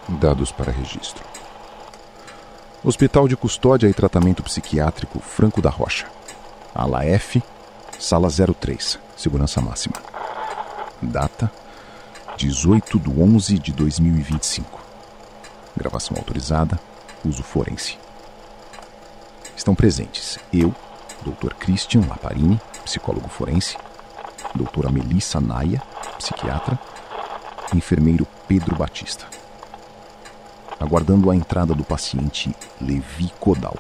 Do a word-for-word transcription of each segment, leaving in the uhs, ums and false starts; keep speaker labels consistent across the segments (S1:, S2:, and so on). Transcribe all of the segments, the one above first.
S1: Dados para registro. Hospital de Custódia e Tratamento Psiquiátrico Franco da Rocha. Ala F, Sala zero três, Segurança Máxima. Data: dezoito de onze de dois mil e vinte e cinco. Gravação autorizada. Uso forense. Estão presentes eu, doutor Christian Laparini, psicólogo forense, doutora Melissa Naia, psiquiatra, e enfermeiro Pedro Batista. Aguardando a entrada do paciente Levi Codal.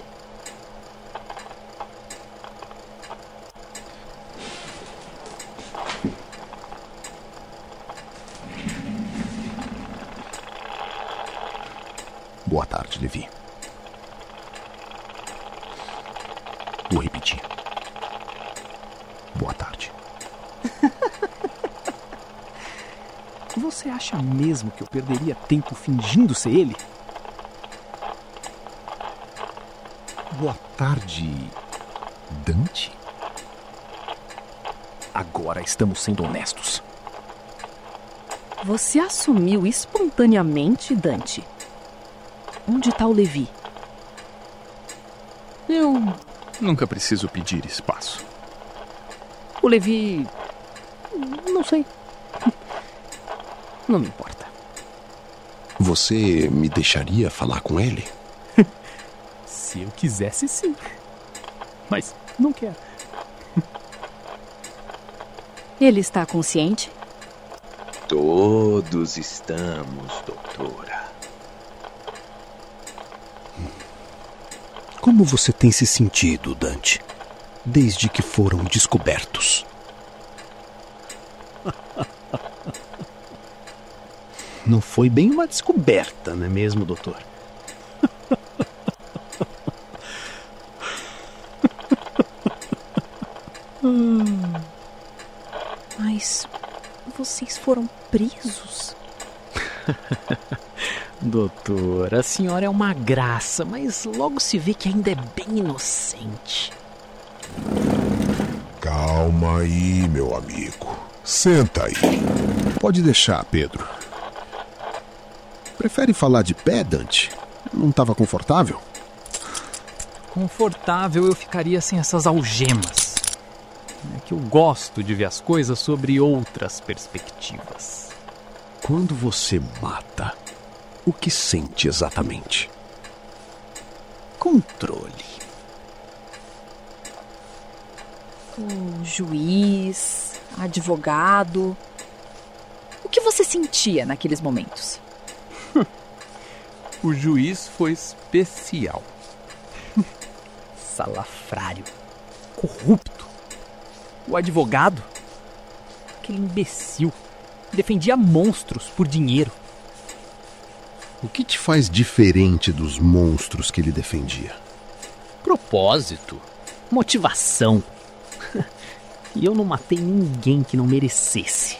S1: Boa tarde, Levi. Vou repetir. Boa tarde.
S2: Você acha mesmo que eu perderia tempo fingindo ser ele?
S1: Boa tarde, Dante?
S2: Agora estamos sendo honestos.
S3: Você assumiu espontaneamente, Dante. Onde está o Levi?
S2: Eu nunca preciso pedir espaço.
S3: O Levi... não sei. Não me importa.
S4: Você me deixaria falar com ele?
S2: Se eu quisesse, sim. Mas não quero.
S3: Ele está consciente?
S5: Todos estamos, doutora.
S4: Como você tem se sentido, Dante, desde que foram descobertos?
S6: Não foi bem uma descoberta, não é mesmo, doutor?
S3: Mas vocês foram presos?
S2: Doutor, a senhora é uma graça, mas logo se vê que ainda é bem inocente.
S7: Calma aí, meu amigo. Senta aí.
S4: Pode deixar, Pedro. Prefere falar de pé, Dante? Não estava confortável?
S2: Confortável eu ficaria sem essas algemas. É que eu gosto de ver as coisas sobre outras perspectivas.
S4: Quando você mata, o que sente exatamente?
S6: Controle.
S3: O juiz, advogado... O que você sentia naqueles momentos?
S2: O juiz foi especial. Salafrário. Corrupto. O advogado, aquele imbecil, defendia monstros por dinheiro.
S4: O que te faz diferente dos monstros que ele defendia?
S6: Propósito, motivação. E eu não matei ninguém que não merecesse.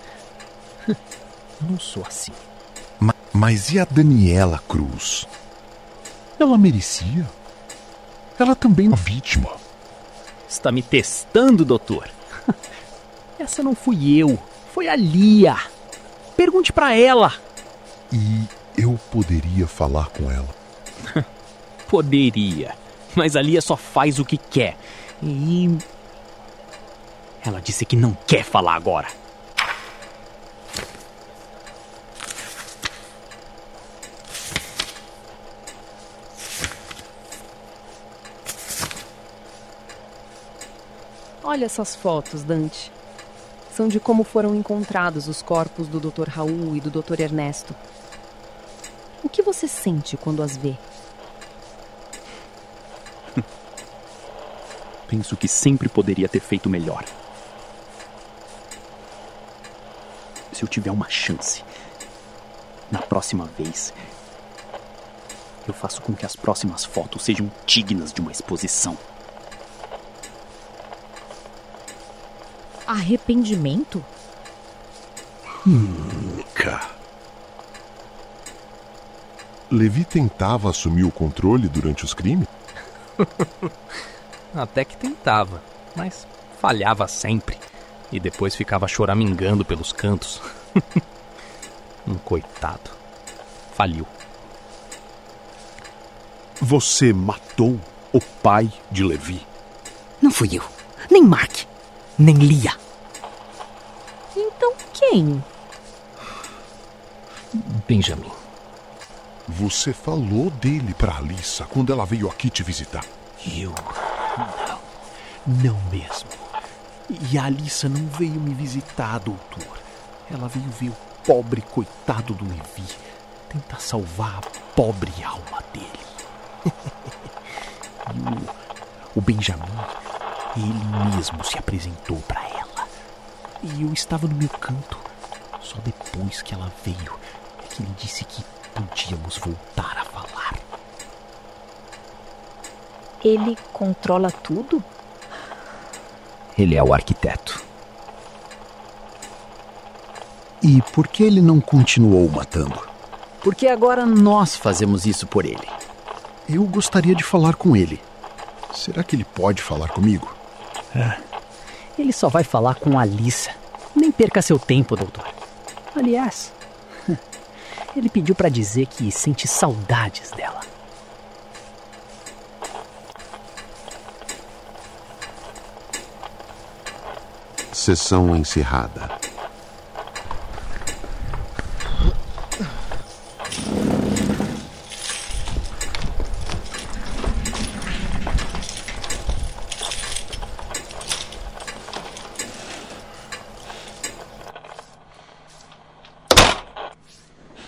S6: Não sou assim.
S7: Ma- mas e a Daniela Cruz? Ela merecia. Ela também é uma vítima.
S6: Está me testando, doutor? Essa não fui eu, foi a Lia. Pergunte pra ela.
S7: E eu poderia falar com ela?
S6: Poderia, mas a Lia só faz o que quer. E... ela disse que não quer falar agora.
S3: Olha essas fotos, Dante. São de como foram encontrados os corpos do doutor Raul e do doutor Ernesto. O que você sente quando as vê?
S2: Penso que sempre poderia ter feito melhor. Se eu tiver uma chance, na próxima vez, eu faço com que as próximas fotos sejam dignas de uma exposição.
S3: Arrependimento?
S4: Nunca.
S7: Levi tentava assumir o controle durante os crimes?
S2: Até que tentava, mas falhava sempre. E depois ficava choramingando pelos cantos. Um coitado.
S6: faliu.
S4: Você matou o pai de Levi?
S2: Não fui eu, nem Mark, nem Lia.
S3: Então quem?
S6: Benjamin.
S7: Você falou dele pra Alissa quando ela veio aqui te visitar.
S6: Eu? Não. Não mesmo. E a Alissa não veio me visitar, doutor. Ela veio ver o pobre coitado do Levi. Tentar salvar a pobre alma dele. E o, o Benjamin, ele mesmo se apresentou pra ela. E eu estava no meu canto. Só depois que ela veio é que ele disse que podíamos voltar a falar.
S8: Ele controla tudo?
S6: Ele é o arquiteto.
S4: E por que ele não continuou matando?
S2: Porque agora nós fazemos isso por ele.
S4: Eu gostaria de falar com ele. Será que ele pode falar comigo?
S2: Ah, ele só vai falar com a Alissa. Nem perca seu tempo, doutor. Aliás, ele pediu para dizer que sente saudades dela.
S4: Sessão encerrada.